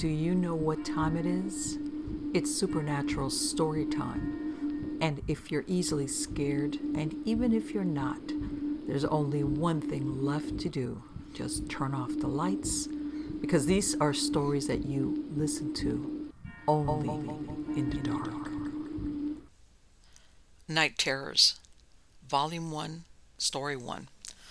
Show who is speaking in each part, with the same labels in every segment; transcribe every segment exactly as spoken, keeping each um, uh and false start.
Speaker 1: Do you know what time it is? It's supernatural story time. And if you're easily scared, and even if you're not, there's only one thing left to do. Just turn off the lights, because these are stories that you listen to only in the dark.
Speaker 2: Night Terrors, Volume one, Story one.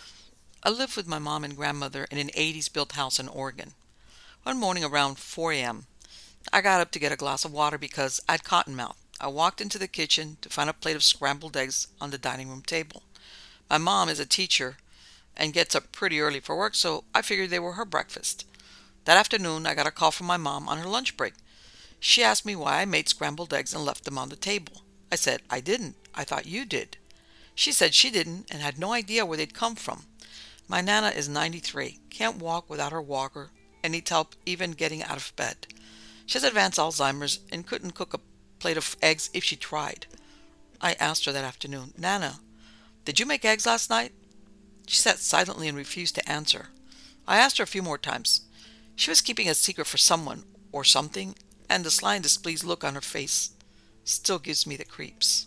Speaker 2: I lived with my mom and grandmother in an eighties built house in Oregon. One morning around four a.m., I got up to get a glass of water because I'd cottonmouth. I walked into the kitchen to find a plate of scrambled eggs on the dining room table. My mom is a teacher and gets up pretty early for work, so I figured they were her breakfast. That afternoon, I got a call from my mom on her lunch break. She asked me why I made scrambled eggs and left them on the table. I said, I didn't. I thought you did. She said she didn't and had no idea where they'd come from. My Nana is ninety-three, can't walk without her walker, and needs help even getting out of bed. She has advanced Alzheimer's and couldn't cook a plate of eggs if she tried. I asked her that afternoon, Nana, did you make eggs last night? She sat silently and refused to answer. I asked her a few more times. She was keeping a secret for someone or something, and the sly and displeased look on her face still gives me the creeps.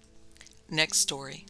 Speaker 2: Next story.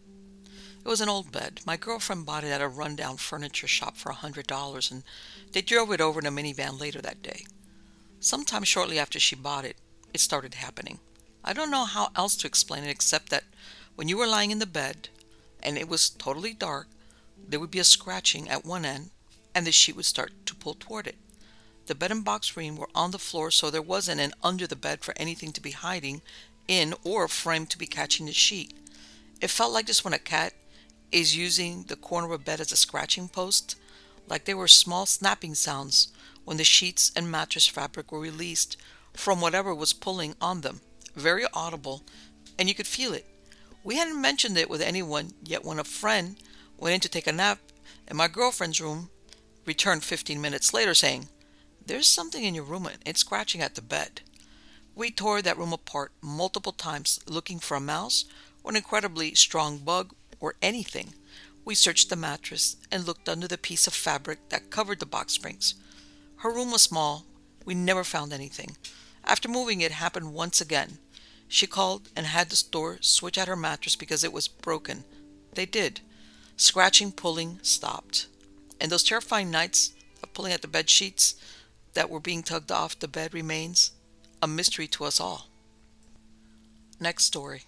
Speaker 2: It was an old bed. My girlfriend bought it at a rundown furniture shop for one hundred dollars, and they drove it over in a minivan later that day. Sometime shortly after she bought it, it started happening. I don't know how else to explain it except that when you were lying in the bed and it was totally dark, there would be a scratching at one end and the sheet would start to pull toward it. The bed and box spring were on the floor, so there wasn't an under the bed for anything to be hiding in or a frame to be catching the sheet. It felt like just when a cat is using the corner of a bed as a scratching post, like there were small snapping sounds when the sheets and mattress fabric were released from whatever was pulling on them. Very audible, and you could feel it. We hadn't mentioned it with anyone, yet when a friend went in to take a nap in my girlfriend's room, returned fifteen minutes later saying, there's something in your room and it's scratching at the bed. We tore that room apart multiple times looking for a mouse or an incredibly strong bug or anything. We searched the mattress and looked under the piece of fabric that covered the box springs. Her room was small. We never found anything. After moving, it happened once again. She called and had the store switch out her mattress because it was broken. They did. Scratching, pulling, stopped. And those terrifying nights of pulling at the bed sheets that were being tugged off the bed remains a mystery to us all. Next story.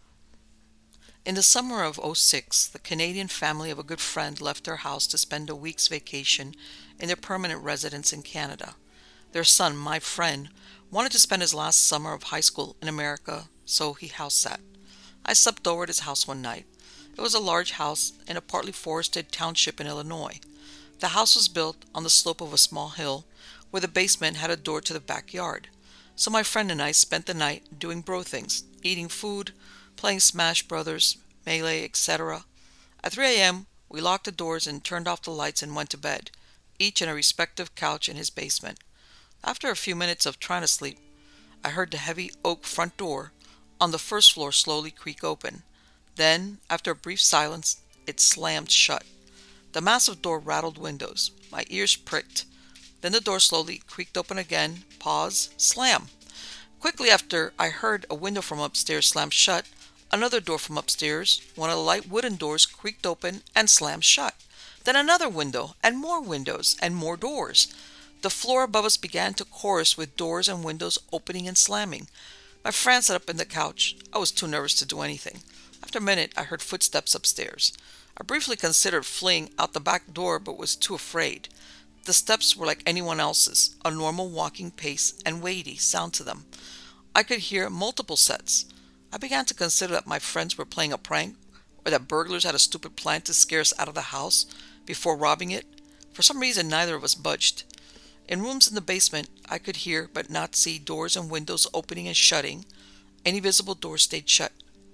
Speaker 2: In the summer of oh six, the Canadian family of a good friend left their house to spend a week's vacation in their permanent residence in Canada. Their son, my friend, wanted to spend his last summer of high school in America, so he house sat. I slept over at his house one night. It was a large house in a partly forested township in Illinois. The house was built on the slope of a small hill where the basement had a door to the backyard. So my friend and I spent the night doing bro things, eating food, playing Smash Brothers, Melee, et cetera. At three a.m., we locked the doors and turned off the lights and went to bed, each in a respective couch in his basement. After a few minutes of trying to sleep, I heard the heavy oak front door on the first floor slowly creak open. Then, after a brief silence, it slammed shut. The massive door rattled windows. My ears pricked. Then the door slowly creaked open again, pause, slam. Quickly after, I heard a window from upstairs slam shut. Another door from upstairs, one of the light wooden doors, creaked open and slammed shut. Then another window, and more windows, and more doors. The floor above us began to chorus with doors and windows opening and slamming. My friend sat up in the couch. I was too nervous to do anything. After a minute, I heard footsteps upstairs. I briefly considered fleeing out the back door, but was too afraid. The steps were like anyone else's, a normal walking pace and weighty sound to them. I could hear multiple sets. I began to consider that my friends were playing a prank, or that burglars had a stupid plan to scare us out of the house before robbing it. For some reason, neither of us budged. In rooms in the basement, I could hear but not see doors and windows opening and shutting. Any visible doors stayed shut.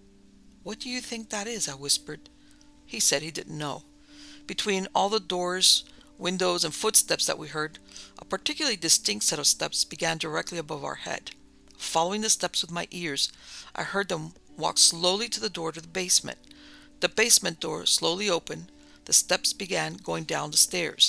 Speaker 2: What do you think that is? I whispered. He said he didn't know. Between all the doors, windows, and footsteps that we heard, a particularly distinct set of steps began directly above our head. Following the steps with my ears, I heard them walk slowly to the door to the basement. The basement door slowly opened. The steps began going down the stairs.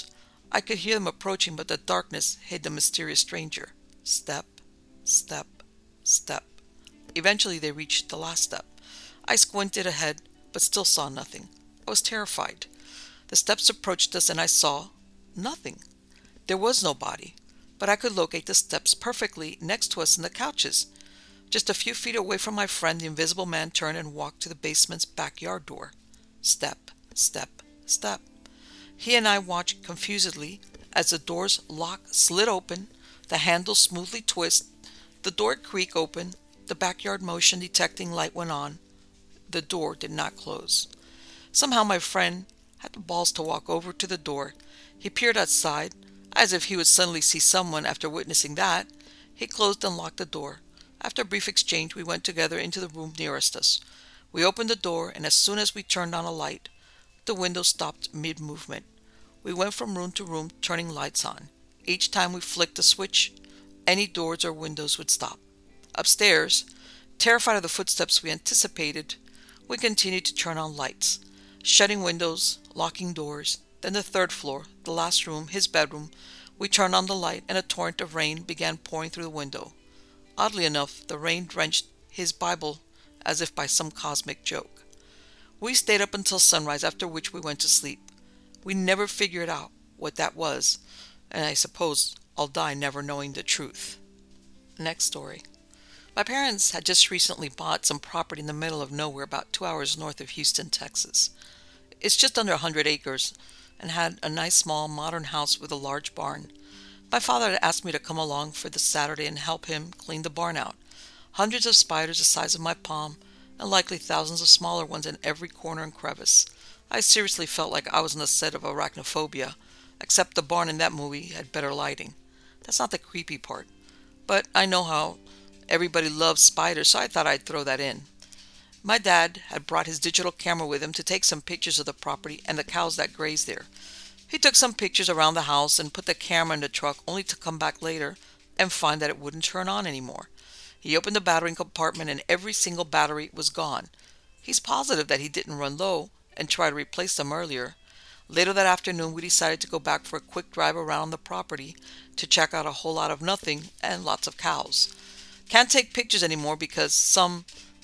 Speaker 2: I could hear them approaching, but the darkness hid the mysterious stranger. Step, step, step. Eventually they reached the last step. I squinted ahead, but still saw nothing. I was terrified. The steps approached us and I saw nothing. There was no body, but I could locate the steps perfectly next to us in the couches. Just a few feet away from my friend, the invisible man turned and walked to the basement's backyard door. Step, step, step. He and I watched confusedly as the door's lock slid open, the handle smoothly twist, the door creak open, the backyard motion detecting light went on. The door did not close. Somehow my friend had the balls to walk over to the door. He peered outside, as if he would suddenly see someone after witnessing that. He closed and locked the door. After a brief exchange, we went together into the room nearest us. We opened the door, and as soon as we turned on a light, the window stopped mid-movement. We went from room to room, turning lights on. Each time we flicked a switch, any doors or windows would stop. Upstairs, terrified of the footsteps we anticipated, we continued to turn on lights, shutting windows, locking doors. Then the third floor, the last room, his bedroom, we turned on the light and a torrent of rain began pouring through the window. Oddly enough, the rain drenched his Bible as if by some cosmic joke. We stayed up until sunrise, after which we went to sleep. We never figured out what that was, and I suppose I'll die never knowing the truth. Next story. My parents had just recently bought some property in the middle of nowhere about two hours north of Houston, Texas. It's just under a hundred acres and had a nice small modern house with a large barn. My father had asked me to come along for the Saturday and help him clean the barn out. Hundreds of spiders the size of my palm and likely thousands of smaller ones in every corner and crevice. I seriously felt like I was on the set of Arachnophobia, except the barn in that movie had better lighting. That's not the creepy part, but I know how everybody loves spiders, so I thought I'd throw that in. My dad had brought his digital camera with him to take some pictures of the property and the cows that graze there. He took some pictures around the house and put the camera in the truck, only to come back later and find that it wouldn't turn on anymore. He opened the battery compartment and every single battery was gone. He's positive that he didn't run low and try to replace them earlier. Later that afternoon, we decided to go back for a quick drive around the property to check out a whole lot of nothing and lots of cows. Can't take pictures anymore because some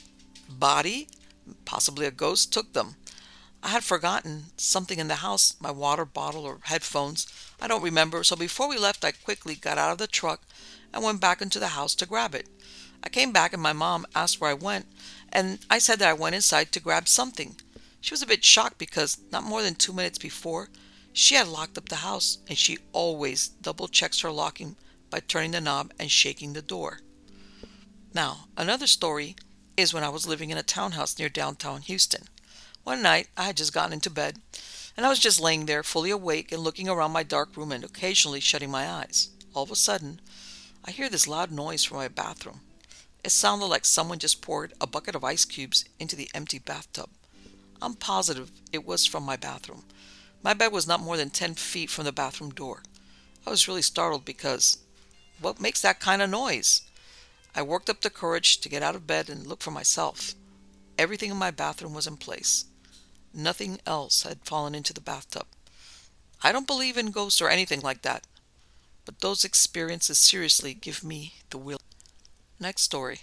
Speaker 2: body, possibly a ghost, took them. I had forgotten something in the house, my water bottle or headphones. I don't remember, so before we left, I quickly got out of the truck and went back into the house to grab it. I came back and my mom asked where I went, and I said that I went inside to grab something. She was a bit shocked because not more than two minutes before, she had locked up the house, and she always double checks her locking by turning the knob and shaking the door. Now, another story is when I was living in a townhouse near downtown Houston. One night, I had just gotten into bed, and I was just laying there, fully awake and looking around my dark room and occasionally shutting my eyes. All of a sudden, I hear this loud noise from my bathroom. It sounded like someone just poured a bucket of ice cubes into the empty bathtub. I'm positive it was from my bathroom. My bed was not more than ten feet from the bathroom door. I was really startled because what makes that kind of noise? I worked up the courage to get out of bed and look for myself. Everything in my bathroom was in place. Nothing else had fallen into the bathtub. I don't believe in ghosts or anything like that, but those experiences seriously give me the will. Next story.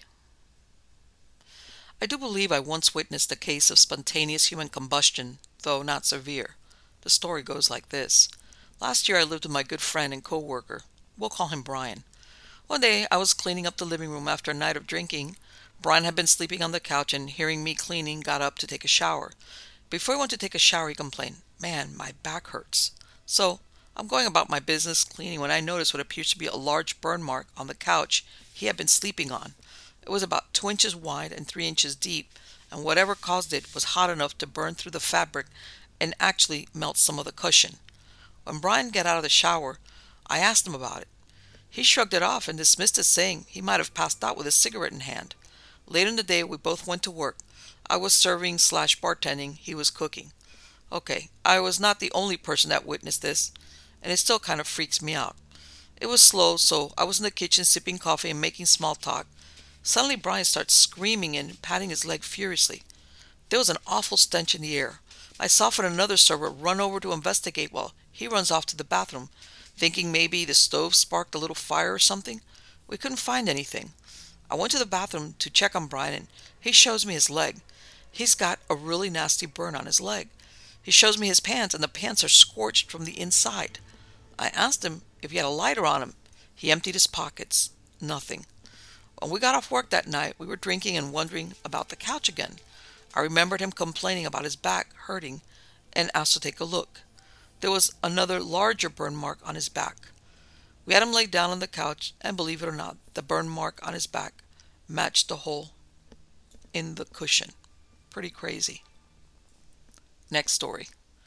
Speaker 2: I do believe I once witnessed a case of spontaneous human combustion, though not severe. The story goes like this. Last year I lived with my good friend and co-worker. We'll call him Brian. One day I was cleaning up the living room after a night of drinking. Brian had been sleeping on the couch and, hearing me cleaning, got up to take a shower. Before he went to take a shower, he complained, "Man, my back hurts." So I'm going about my business cleaning when I noticed what appears to be a large burn mark on the couch he had been sleeping on. It was about two inches wide and three inches deep, and whatever caused it was hot enough to burn through the fabric and actually melt some of the cushion. When Brian got out of the shower, I asked him about it. He shrugged it off and dismissed it, saying he might have passed out with a cigarette in hand. Later in the day, we both went to work. I was serving slash bartending. He was cooking. Okay, I was not the only person that witnessed this, and it still kind of freaks me out. It was slow, so I was in the kitchen sipping coffee and making small talk. Suddenly, Brian starts screaming and patting his leg furiously. There was an awful stench in the air. Myself and another server run over to investigate while He runs off to the bathroom, thinking maybe the stove sparked a little fire or something. We couldn't find anything. I went to the bathroom to check on Brian, and he shows me his leg. He's got a really nasty burn on his leg. He shows me his pants, and the pants are scorched from the inside. I asked him if he had a lighter on him. He emptied his pockets. Nothing. When we got off work that night, we were drinking and wondering about the couch again. I remembered him complaining about his back hurting and asked to take a look. There was another larger burn mark on his back. We had him lay down on the couch, and believe it or not, the burn mark on his back matched the hole in the cushion. Pretty crazy. Next story.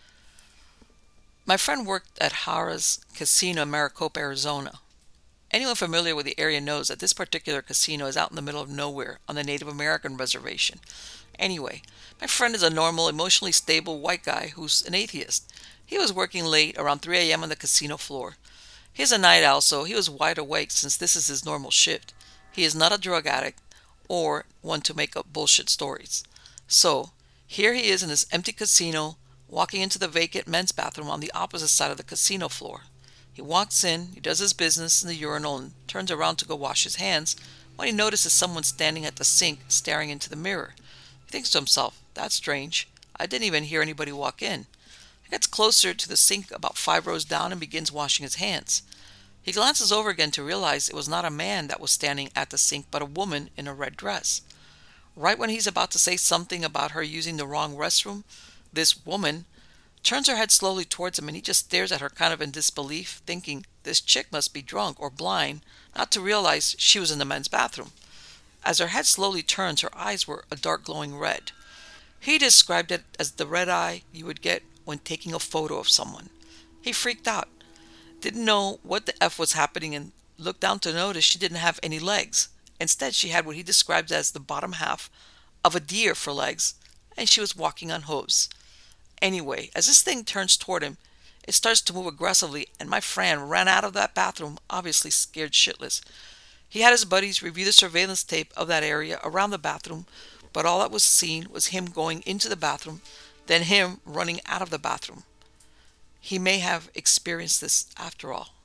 Speaker 2: My friend worked at Harrah's Casino in Maricopa, Arizona. Anyone familiar with the area knows that this particular casino is out in the middle of nowhere on the Native American reservation. Anyway, my friend is a normal, emotionally stable white guy who's an atheist. He was working late, around three a.m. on the casino floor. He's a night owl, so he was wide awake since this is his normal shift. He is not a drug addict or one to make up bullshit stories. So, here he is in this empty casino, walking into the vacant men's bathroom on the opposite side of the casino floor. He walks in, he does his business in the urinal and turns around to go wash his hands when he notices someone standing at the sink staring into the mirror. He thinks to himself, that's strange. I didn't even hear anybody walk in. He gets closer to the sink about five rows down and begins washing his hands. He glances over again to realize it was not a man that was standing at the sink but a woman in a red dress. Right when he's about to say something about her using the wrong restroom, this woman turns her head slowly towards him and he just stares at her kind of in disbelief, thinking this chick must be drunk or blind not to realize she was in the men's bathroom. As her head slowly turns, her eyes were a dark glowing red. He described it as the red eye you would get when taking a photo of someone. He freaked out, didn't know what the F was happening, and looked down to notice she didn't have any legs. Instead, she had what he described as the bottom half of a deer for legs, and she was walking on hooves. Anyway, as this thing turns toward him, it starts to move aggressively, and my friend ran out of that bathroom, obviously scared shitless. He had his buddies review the surveillance tape of that area around the bathroom, but all that was seen was him going into the bathroom, then him running out of the bathroom. He may have experienced this after all.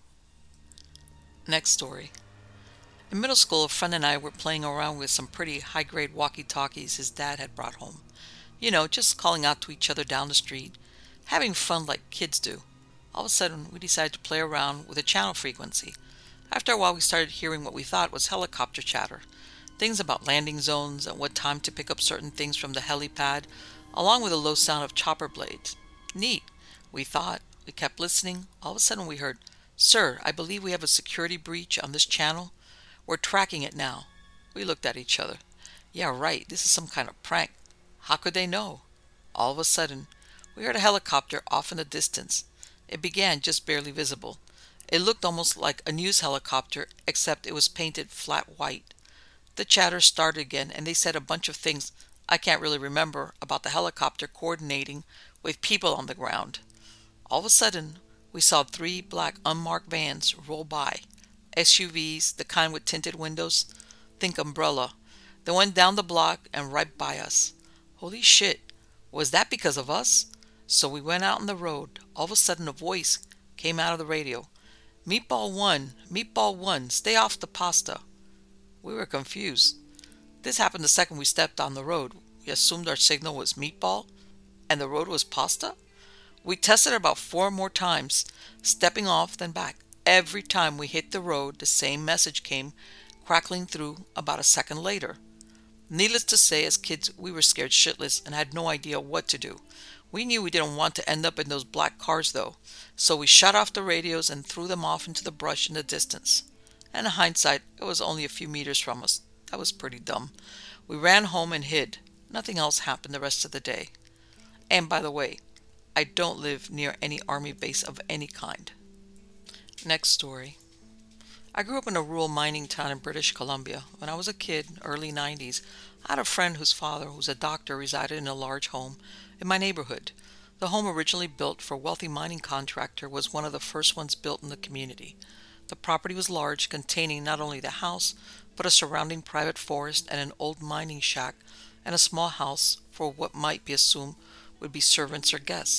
Speaker 2: Next story. In middle school, a friend and I were playing around with some pretty high-grade walkie-talkies his dad had brought home. You know, just calling out to each other down the street, having fun like kids do. All of a sudden, we decided to play around with a channel frequency. After a while, we started hearing what we thought was helicopter chatter. Things about landing zones and what time to pick up certain things from the helipad, along with a low sound of chopper blades. Neat, we thought. We kept listening. All of a sudden, we heard, "Sir, I believe we have a security breach on this channel. We're tracking it now." We looked at each other. Yeah, right, this is some kind of prank. How could they know? All of a sudden, we heard a helicopter off in the distance. It began just barely visible. It looked almost like a news helicopter, except it was painted flat white. The chatter started again, and they said a bunch of things I can't really remember about the helicopter coordinating with people on the ground. All of a sudden, we saw three black unmarked vans roll by. S U Vs, the kind with tinted windows. Think umbrella. They went down the block and right by us. Holy shit, was that because of us? So we went out on the road. All of a sudden a voice came out of the radio. "Meatball one, Meatball one, stay off the pasta." We were confused. This happened the second we stepped on the road. We assumed our signal was Meatball and the road was pasta. We tested about four more times, stepping off then back. Every time we hit the road, the same message came crackling through about a second later. Needless to say, as kids, we were scared shitless and had no idea what to do. We knew we didn't want to end up in those black cars, though, so we shut off the radios and threw them off into the brush in the distance. And in hindsight, it was only a few meters from us. That was pretty dumb. We ran home and hid. Nothing else happened the rest of the day. And by the way, I don't live near any army base of any kind. Next story. I grew up in a rural mining town in British Columbia. When I was a kid, early nineties, I had a friend whose father, who was a doctor, resided in a large home in my neighborhood. The home, originally built for a wealthy mining contractor, was one of the first ones built in the community. The property was large, containing not only the house, but a surrounding private forest and an old mining shack and a small house for what might be assumed would be servants or guests.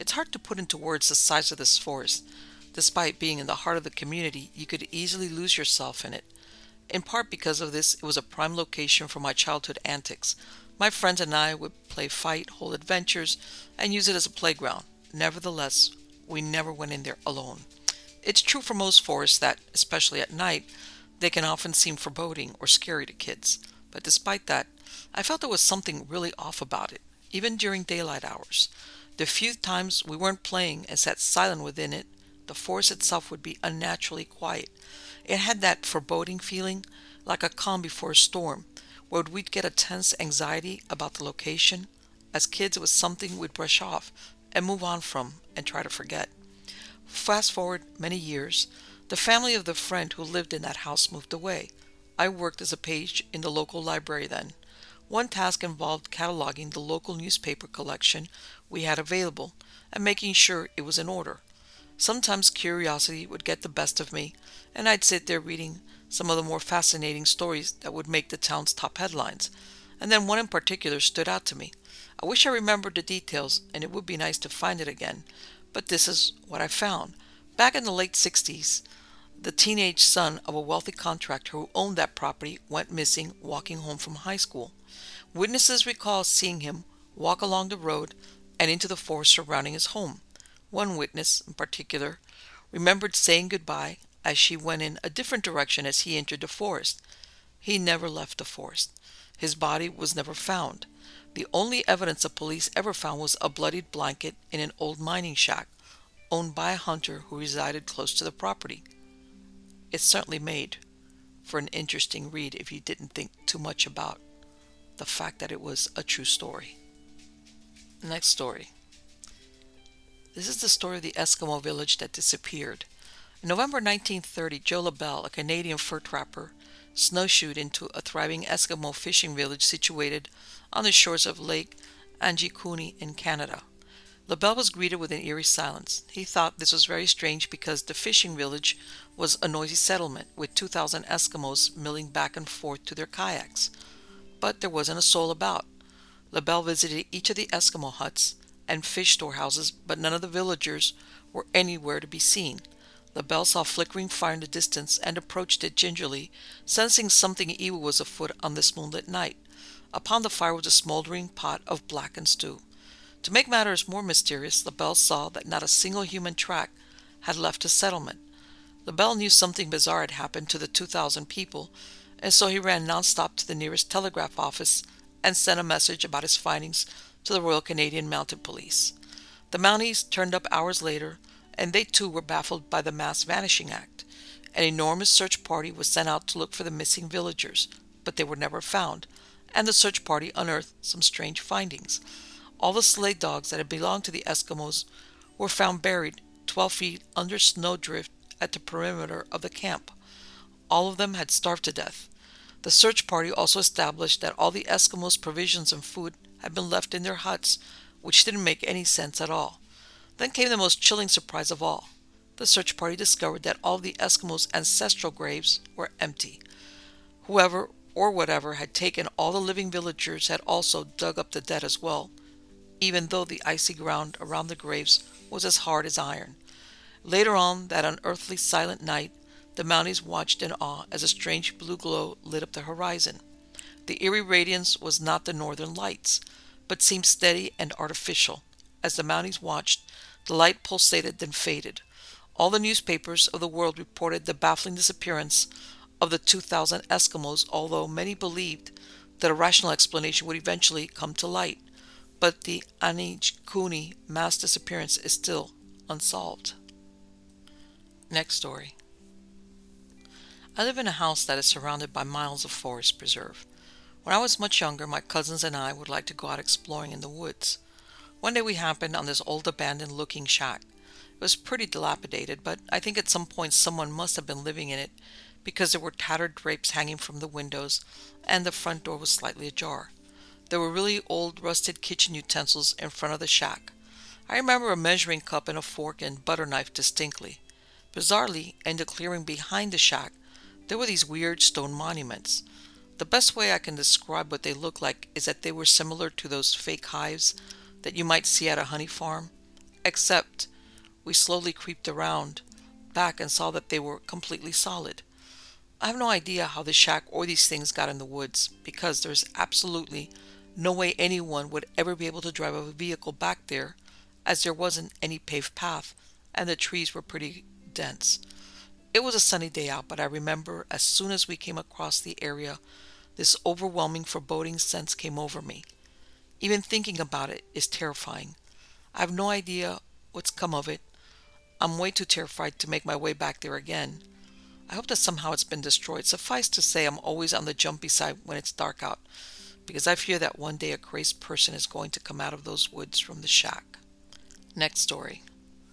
Speaker 2: It's hard to put into words the size of this forest. Despite being in the heart of the community, you could easily lose yourself in it. In part because of this, it was a prime location for my childhood antics. My friends and I would play fight, hold adventures, and use it as a playground. Nevertheless, we never went in there alone. It's true for most forests that, especially at night, they can often seem foreboding or scary to kids. But despite that, I felt there was something really off about it, even during daylight hours. The few times we weren't playing and sat silent within it, the forest itself would be unnaturally quiet. It had that foreboding feeling, like a calm before a storm, where we'd get a tense anxiety about the location. As kids, it was something we'd brush off and move on from and try to forget. Fast forward many years, the family of the friend who lived in that house moved away. I worked as a page in the local library then. One task involved cataloging the local newspaper collection we had available and making sure it was in order. Sometimes curiosity would get the best of me, and I'd sit there reading some of the more fascinating stories that would make the town's top headlines. And then one in particular stood out to me. I wish I remembered the details, and it would be nice to find it again. But this is what I found. Back in the late sixties, the teenage son of a wealthy contractor who owned that property went missing walking home from high school. Witnesses recall seeing him walk along the road and into the forest surrounding his home. One witness, in particular, remembered saying goodbye as she went in a different direction as he entered the forest. He never left the forest. His body was never found. The only evidence the police ever found was a bloodied blanket in an old mining shack, owned by a hunter who resided close to the property. It certainly made for an interesting read if you didn't think too much about the fact that it was a true story. Next story. This is the story of the Eskimo village that disappeared. In November nineteen thirty, Joe LaBelle, a Canadian fur trapper, snowshoed into a thriving Eskimo fishing village situated on the shores of Lake Anjikuni in Canada. LaBelle was greeted with an eerie silence. He thought this was very strange because the fishing village was a noisy settlement with two thousand Eskimos milling back and forth to their kayaks. But there wasn't a soul about. LaBelle visited each of the Eskimo huts and fish storehouses, but none of the villagers were anywhere to be seen. LaBelle saw flickering fire in the distance and approached it gingerly, sensing something evil was afoot on this moonlit night. Upon the fire was a smoldering pot of blackened stew. To make matters more mysterious, LaBelle saw that not a single human track had left the settlement. LaBelle knew something bizarre had happened to the two thousand people, and so he ran nonstop to the nearest telegraph office and sent a message about his findings to the Royal Canadian Mounted Police. The Mounties turned up hours later, and they too were baffled by the Mass Vanishing Act. An enormous search party was sent out to look for the missing villagers, but they were never found, and the search party unearthed some strange findings. All the sleigh dogs that had belonged to the Eskimos were found buried twelve feet under snowdrift at the perimeter of the camp. All of them had starved to death. The search party also established that all the Eskimos' provisions and food had been left in their huts, which didn't make any sense at all. Then came the most chilling surprise of all. The search party discovered that all the Eskimos' ancestral graves were empty. Whoever or whatever had taken all the living villagers had also dug up the dead as well, even though the icy ground around the graves was as hard as iron. Later on that unearthly silent night, the Mounties watched in awe as a strange blue glow lit up the horizon. The eerie radiance was not the northern lights, but seemed steady and artificial. As the Mounties watched, the light pulsated then faded. All the newspapers of the world reported the baffling disappearance of the two thousand Eskimos, although many believed that a rational explanation would eventually come to light. But the Anjikuni mass disappearance is still unsolved. Next story. I live in a house that is surrounded by miles of forest preserve. When I was much younger, my cousins and I would like to go out exploring in the woods. One day we happened on this old abandoned-looking shack. It was pretty dilapidated, but I think at some point someone must have been living in it because there were tattered drapes hanging from the windows and the front door was slightly ajar. There were really old, rusted kitchen utensils in front of the shack. I remember a measuring cup and a fork and butter knife distinctly. Bizarrely, in the clearing behind the shack, there were these weird stone monuments. The best way I can describe what they looked like is that they were similar to those fake hives that you might see at a honey farm. except we slowly creeped around back and saw that they were completely solid. I have no idea how the shack or these things got in the woods, because there's absolutely no way anyone would ever be able to drive a vehicle back there, as there wasn't any paved path and the trees were pretty dense. It was a sunny day out, but I remember as soon as we came across the area, this overwhelming foreboding sense came over me. Even thinking about it is terrifying. I have no idea what's come of it. I'm way too terrified to make my way back there again. I hope that somehow it's been destroyed. Suffice to say, I'm always on the jumpy side when it's dark out, because I fear that one day a crazed person is going to come out of those woods from the shack. Next story.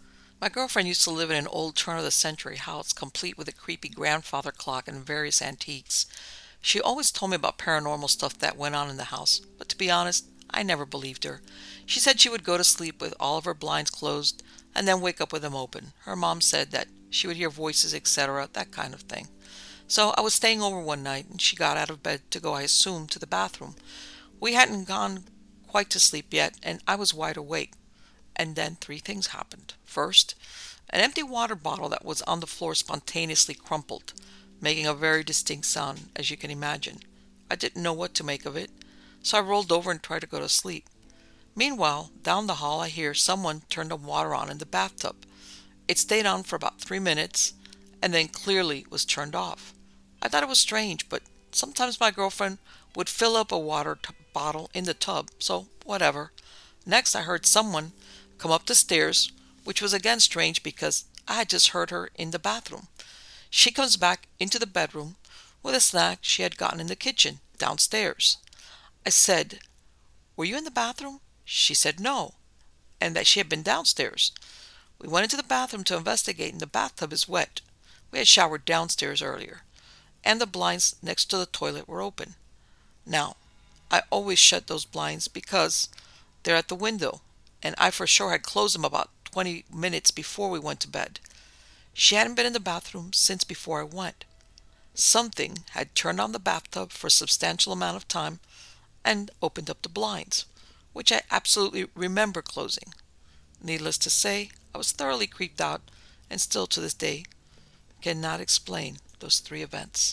Speaker 2: My girlfriend used to live in an old turn-of-the-century house, complete with a creepy grandfather clock and various antiques. She always told me about paranormal stuff that went on in the house, but to be honest, I never believed her. She said she would go to sleep with all of her blinds closed and then wake up with them open. Her mom said that she would hear voices, et cetera, that kind of thing. So I was staying over one night, and she got out of bed to go, I assume, to the bathroom. We hadn't gone quite to sleep yet, and I was wide awake. And then three things happened. First, an empty water bottle that was on the floor spontaneously crumpled, making a very distinct sound, as you can imagine. I didn't know what to make of it, so I rolled over and tried to go to sleep. Meanwhile, down the hall I hear someone turn the water on in the bathtub. It stayed on for about three minutes, and then clearly was turned off. I thought it was strange, but sometimes my girlfriend would fill up a water t- bottle in the tub, so whatever. Next, I heard someone come up the stairs, which was again strange because I had just heard her in the bathroom. She comes back into the bedroom with a snack she had gotten in the kitchen, downstairs. I said, "Were you in the bathroom?" She said no, and that she had been downstairs. We went into the bathroom to investigate, and the bathtub is wet. We had showered downstairs earlier, and the blinds next to the toilet were open. Now, I always shut those blinds because they're at the window, and I for sure had closed them about twenty minutes before we went to bed. She hadn't been in the bathroom since before I went. Something had turned on the bathtub for a substantial amount of time and opened up the blinds, which I absolutely remember closing. Needless to say, I was thoroughly creeped out, and still to this day cannot explain those three events.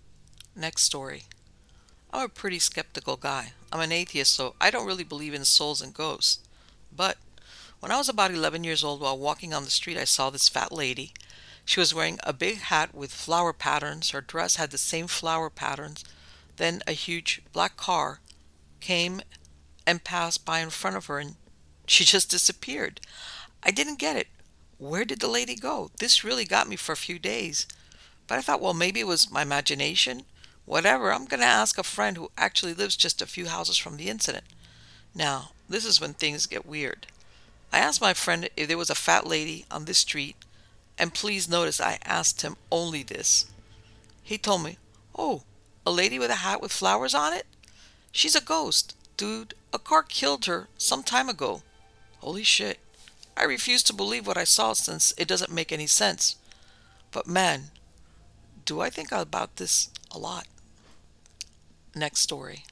Speaker 2: Next story. I'm a pretty skeptical guy. I'm an atheist, so I don't really believe in souls and ghosts. But when I was about eleven years old, while walking on the street, I saw this fat lady. She was wearing a big hat with flower patterns. Her dress had the same flower patterns. Then a huge black car came and passed by in front of her, and she just disappeared. I didn't get it. Where did the lady go? This really got me for a few days. But I thought, well, maybe it was my imagination. Whatever, I'm going to ask a friend who actually lives just a few houses from the incident. Now, this is when things get weird. I asked my friend if there was a fat lady on this street, and please notice I asked him only this. He told me, "Oh, a lady with a hat with flowers on it? She's a ghost. Dude, a car killed her some time ago." Holy shit. I refuse to believe what I saw since it doesn't make any sense. But man, do I think about this a lot. Next story.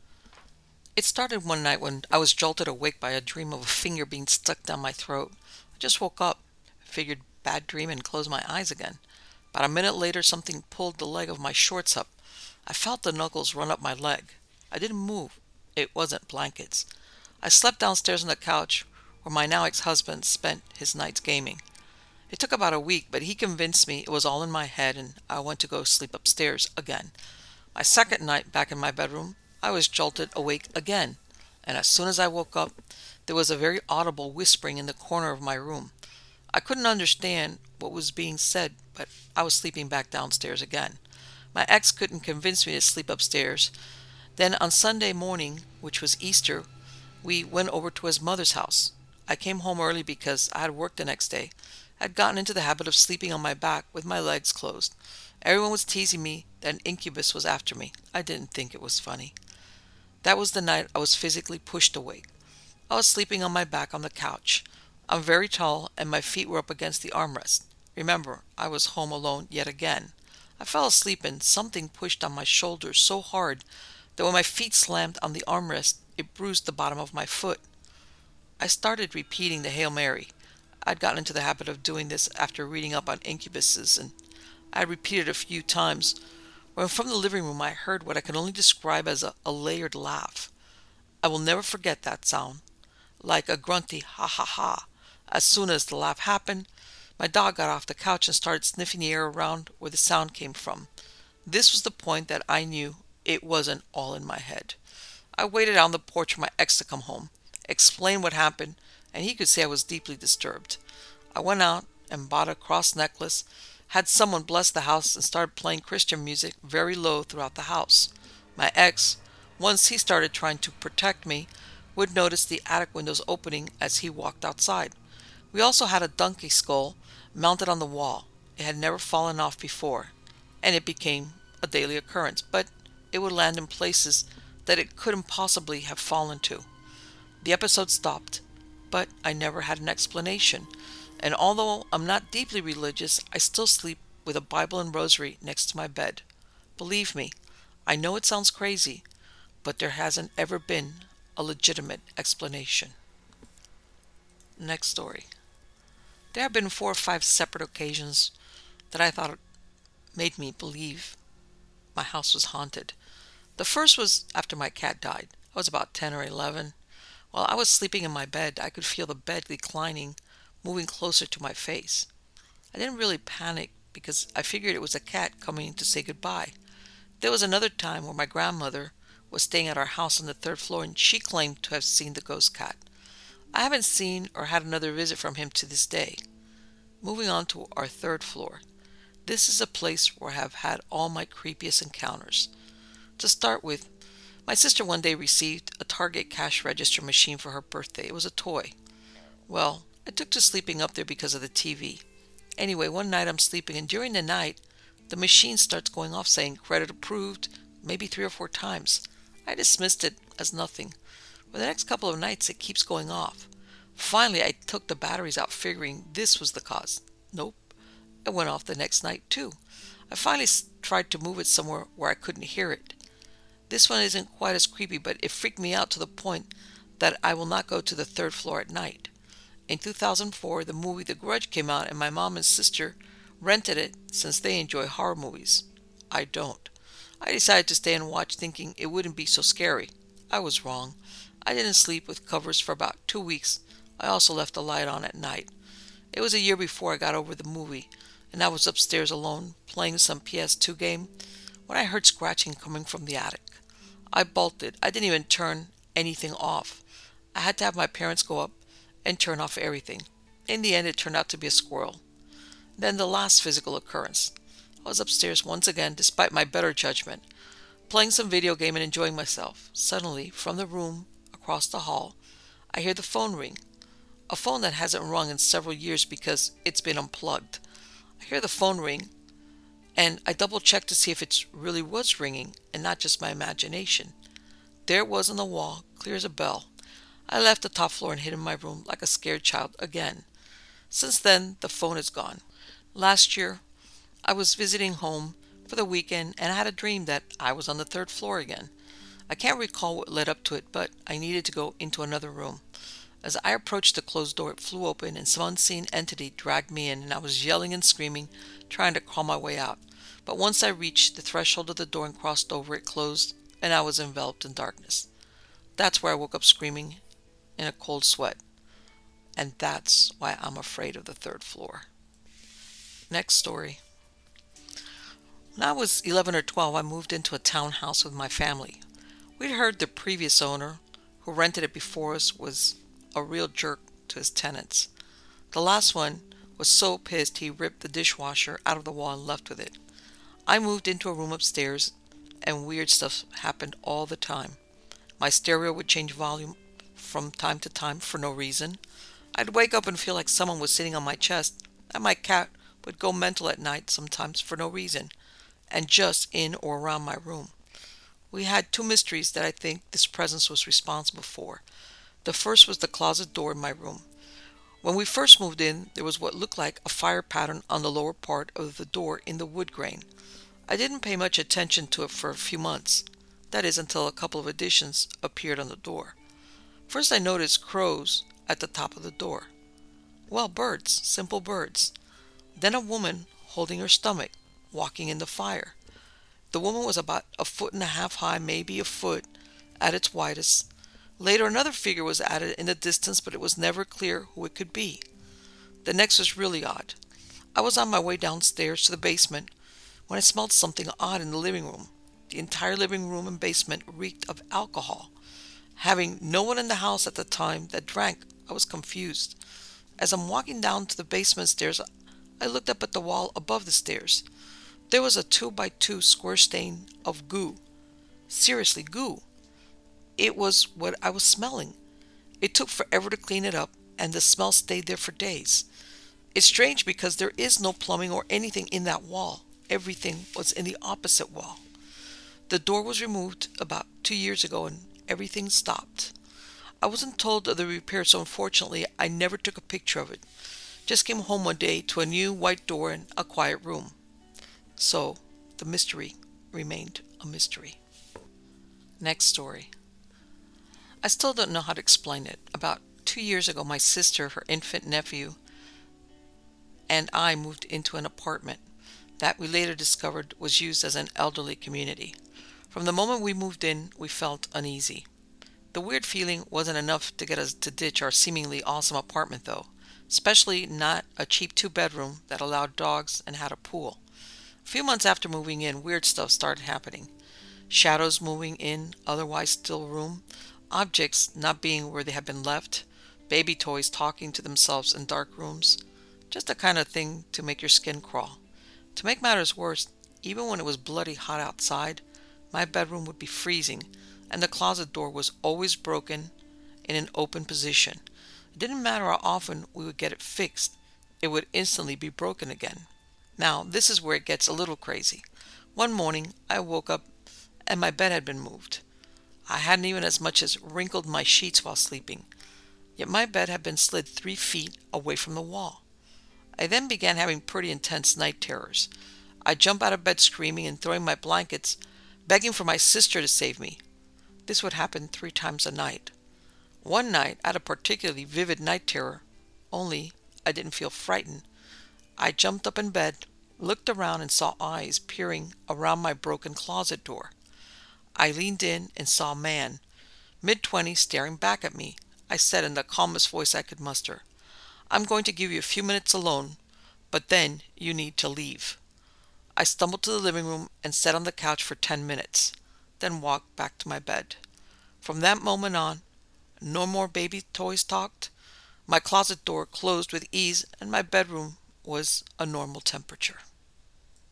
Speaker 2: It started one night when I was jolted awake by a dream of a finger being stuck down my throat. I just woke up, figured bad dream, and closed my eyes again. About a minute later, something pulled the leg of my shorts up. I felt the knuckles run up my leg. I didn't move. It wasn't blankets. I slept downstairs on the couch where my now ex-husband spent his nights gaming. It took about a week, but he convinced me it was all in my head, and I went to go sleep upstairs again. My second night back in my bedroom, I was jolted awake again, and as soon as I woke up, there was a very audible whispering in the corner of my room. I couldn't understand what was being said, but I was sleeping back downstairs again. My ex couldn't convince me to sleep upstairs. Then on Sunday morning, which was Easter, we went over to his mother's house. I came home early because I had work the next day. I had gotten into the habit of sleeping on my back with my legs closed. Everyone was teasing me that an incubus was after me. I didn't think it was funny. That was the night I was physically pushed awake. I was sleeping on my back on the couch. I'm very tall, and my feet were up against the armrest. Remember, I was home alone yet again. I fell asleep, and something pushed on my shoulders so hard that when my feet slammed on the armrest, it bruised the bottom of my foot. I started repeating the Hail Mary. I'd gotten into the habit of doing this after reading up on incubuses, and I repeated a few times when from the living room I heard what I can only describe as a, a layered laugh. I will never forget that sound, like a grunty ha ha ha. As soon as the laugh happened, my dog got off the couch and started sniffing the air around where the sound came from. This was the point that I knew it wasn't all in my head. I waited on the porch for my ex to come home, explain what happened, and he could say I was deeply disturbed. I went out and bought a cross necklace, had someone bless the house, and started playing Christian music very low throughout the house. My ex, once he started trying to protect me, would notice the attic windows opening as he walked outside. We also had a donkey skull mounted on the wall. It had never fallen off before, and it became a daily occurrence, but it would land in places that it couldn't possibly have fallen to. The episode stopped, but I never had an explanation, and although I'm not deeply religious, I still sleep with a Bible and rosary next to my bed. Believe me, I know it sounds crazy, but there hasn't ever been a legitimate explanation. Next story. There have been four or five separate occasions that I thought made me believe my house was haunted. The first was after my cat died. I was about ten or eleven. While I was sleeping in my bed, I could feel the bed declining, moving closer to my face. I didn't really panic because I figured it was a cat coming to say goodbye. There was another time where my grandmother was staying at our house on the third floor, and she claimed to have seen the ghost cat. I haven't seen or had another visit from him to this day. Moving on to our third floor. This is a place where I have had all my creepiest encounters. To start with, my sister one day received a Target cash register machine for her birthday. It was a toy. Well, I took to sleeping up there because of the T V. Anyway, one night I'm sleeping, and during the night, the machine starts going off saying credit approved, maybe three or four times. I dismissed it as nothing. For the next couple of nights, it keeps going off. Finally, I took the batteries out, figuring this was the cause. Nope. It went off the next night, too. I finally tried to move it somewhere where I couldn't hear it. This one isn't quite as creepy, but it freaked me out to the point that I will not go to the third floor at night. In two thousand four, the movie The Grudge came out, and my mom and sister rented it since they enjoy horror movies. I don't. I decided to stay and watch, thinking it wouldn't be so scary. I was wrong. I didn't sleep with covers for about two weeks. I also left the light on at night. It was a year before I got over the movie, and I was upstairs alone, playing some P S two game, when I heard scratching coming from the attic. I bolted. I didn't even turn anything off. I had to have my parents go up and turn off everything. In the end, it turned out to be a squirrel. Then the last physical occurrence. I was upstairs once again, despite my better judgment, playing some video game and enjoying myself. Suddenly, from the room across the hall, I hear the phone ring. A phone that hasn't rung in several years because it's been unplugged. I hear the phone ring, and I double-check to see if it really was ringing and not just my imagination. There it was on the wall, clear as a bell. I left the top floor and hid in my room like a scared child again. Since then, the phone is gone. Last year, I was visiting home for the weekend, and I had a dream that I was on the third floor again. I can't recall what led up to it, but I needed to go into another room. As I approached the closed door, it flew open, and some unseen entity dragged me in, and I was yelling and screaming, trying to crawl my way out. But once I reached the threshold of the door and crossed over, it closed, and I was enveloped in darkness. That's where I woke up screaming in a cold sweat. And that's why I'm afraid of the third floor. Next story. When I was eleven or twelve, I moved into a townhouse with my family. We'd heard the previous owner, who rented it before us, was a real jerk to his tenants. The last one was so pissed he ripped the dishwasher out of the wall and left with it. I moved into a room upstairs, and weird stuff happened all the time. My stereo would change volume from time to time for no reason. I'd wake up and feel like someone was sitting on my chest, and my cat would go mental at night sometimes for no reason, and just in or around my room. We had two mysteries that I think this presence was responsible for. The first was the closet door in my room. When we first moved in, there was what looked like a fire pattern on the lower part of the door in the wood grain. I didn't pay much attention to it for a few months. That is, until a couple of additions appeared on the door. First I noticed crows at the top of the door. Well, birds, simple birds. Then a woman holding her stomach, walking in the fire. The woman was about a foot and a half high, maybe a foot at its widest. Later, another figure was added in the distance, but it was never clear who it could be. The next was really odd. I was on my way downstairs to the basement when I smelled something odd in the living room. The entire living room and basement reeked of alcohol. Having no one in the house at the time that drank, I was confused. As I'm walking down to the basement stairs, I looked up at the wall above the stairs. There was a two by two square stain of goo. Seriously, goo. It was what I was smelling. It took forever to clean it up, and the smell stayed there for days. It's strange because there is no plumbing or anything in that wall. Everything was in the opposite wall. The door was removed about two years ago and everything stopped. I wasn't told of the repair, so unfortunately I never took a picture of it. Just came home one day to a new white door and a quiet room. So the mystery remained a mystery. Next story. I still don't know how to explain it. About two years ago, my sister, her infant nephew, and I moved into an apartment that we later discovered was used as an elderly community. From the moment we moved in, we felt uneasy. The weird feeling wasn't enough to get us to ditch our seemingly awesome apartment, though, especially not a cheap two-bedroom that allowed dogs and had a pool. A few months after moving in, weird stuff started happening. Shadows moving in otherwise still room, objects not being where they had been left, baby toys talking to themselves in dark rooms. Just the kind of thing to make your skin crawl. To make matters worse, even when it was bloody hot outside, my bedroom would be freezing, and the closet door was always broken in an open position. It didn't matter how often we would get it fixed, it would instantly be broken again. Now, this is where it gets a little crazy. One morning, I woke up and my bed had been moved. I hadn't even as much as wrinkled my sheets while sleeping, yet my bed had been slid three feet away from the wall. I then began having pretty intense night terrors. I'd jump out of bed screaming and throwing my blankets, begging for my sister to save me. This would happen three times a night. One night, I had a particularly vivid night terror, only I didn't feel frightened. I jumped up in bed, looked around and saw eyes peering around my broken closet door. I leaned in and saw a man, mid-twenties, staring back at me. I said in the calmest voice I could muster, "I'm going to give you a few minutes alone, but then you need to leave." I stumbled to the living room and sat on the couch for ten minutes, then walked back to my bed. From that moment on, no more baby toys talked. My closet door closed with ease and my bedroom was a normal temperature.